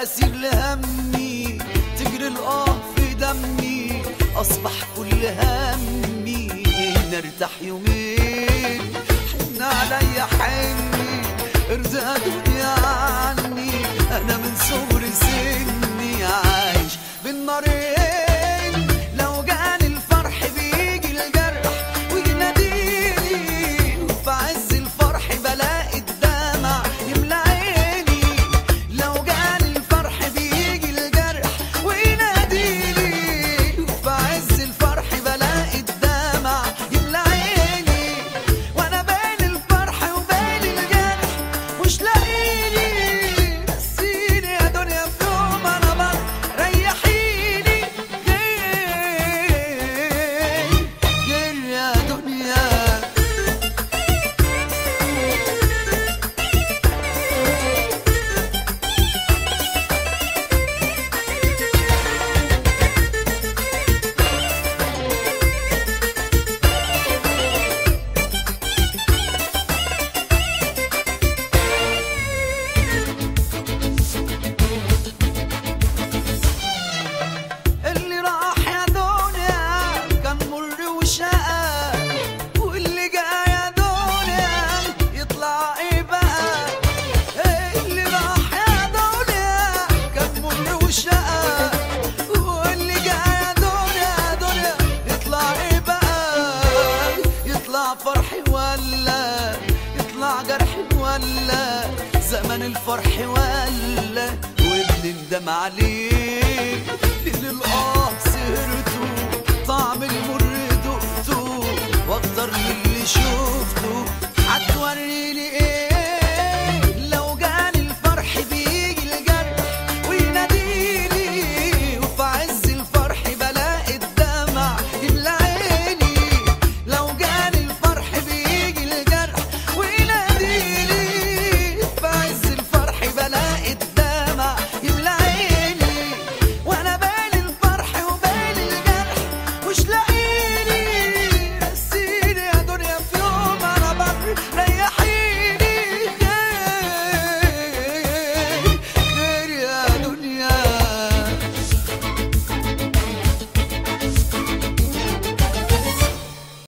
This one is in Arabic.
أسير لهمي، تجري الآه في دمي، أصبح كل همي نرتاح يومين. حن عليا حني، ارزق دنيا عني، أنا من صغر سني عايش بالنارين. لو جاني الفرح بيجي الجرح ويناديني، وفي عز الفرح بلاقي الدمع يملى عيني. لو جاني الفرح بيجي الجرح ويناديني، وفي عز الفرح بلاقي الدمع يملى عيني. وانا بين الفرح وبين الجرح مش لاقيني، نسيني يا دنيا في يوم انا بر ريحيني. غير يا دنيا. اللي راح يا دنيا كان مر وشقى، واللي جاي يا دنيا يطلع ايه بقى؟ اللي راح يا دنيا كان مر وشقى، واللي جاي يا دنيا يطلع ايه بقى؟ يطلع فرحي ولا يطلع جرحي ولا زمن الفرح ولا وبنندم عليه. اللي الآه سهرته طعم المر دقته، واكتر من اللي شفته